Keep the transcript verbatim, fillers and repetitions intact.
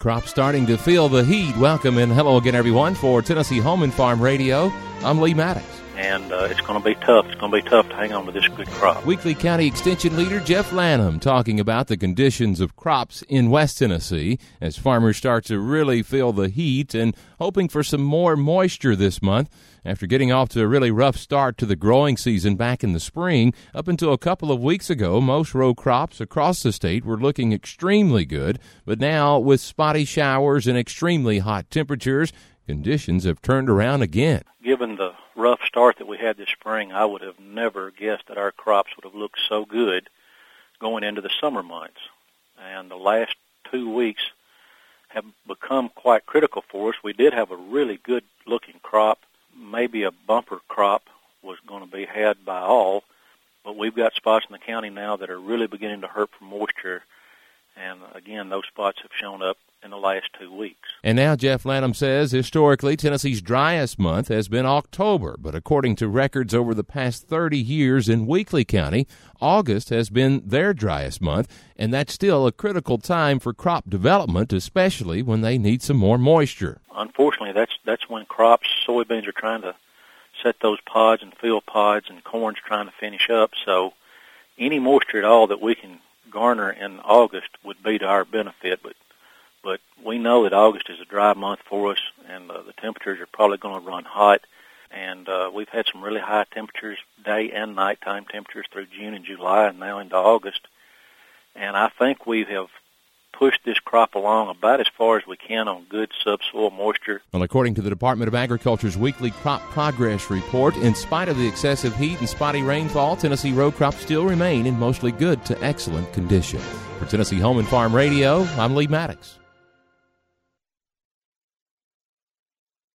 Crops starting to feel the heat. Welcome and hello again, everyone, for Tennessee Home and Farm Radio. I'm Lee Maddox. And uh, it's going to be tough. It's going to be tough to hang on to this good crop. Weekly County Extension Leader Jeff Lanham talking about the conditions of crops in West Tennessee as farmers start to really feel the heat and hoping for some more moisture this month. After getting off to a really rough start to the growing season back in the spring, up until a couple of weeks ago, most row crops across the state were looking extremely good. But now, with spotty showers and extremely hot temperatures, conditions have turned around again. Given the rough start that we had this spring, I would have never guessed that our crops would have looked so good going into the summer months. And the last two weeks have become quite critical for us. We did have a really good-looking crop. Maybe a bumper crop was going to be had by all, but we've got spots in the county now that are really beginning to hurt for moisture. And again, those spots have shown up in the last two weeks. And now Jeff Lanham says historically Tennessee's driest month has been October, but according to records over the past thirty years in Weakley County, August has been their driest month, and that's still a critical time for crop development, especially when they need some more moisture. Unfortunately, that's that's when crops, soybeans are trying to set those pods and fill pods, and corn's trying to finish up, so any moisture at all that we can garner in August would be to our benefit, but But we know that August is a dry month for us, and uh, the temperatures are probably going to run hot. And uh, we've had some really high temperatures, day and nighttime temperatures through June and July and now into August. And I think we have pushed this crop along about as far as we can on good subsoil moisture. Well, according to the Department of Agriculture's weekly crop progress report, in spite of the excessive heat and spotty rainfall, Tennessee row crops still remain in mostly good to excellent condition. For Tennessee Home and Farm Radio, I'm Lee Maddox.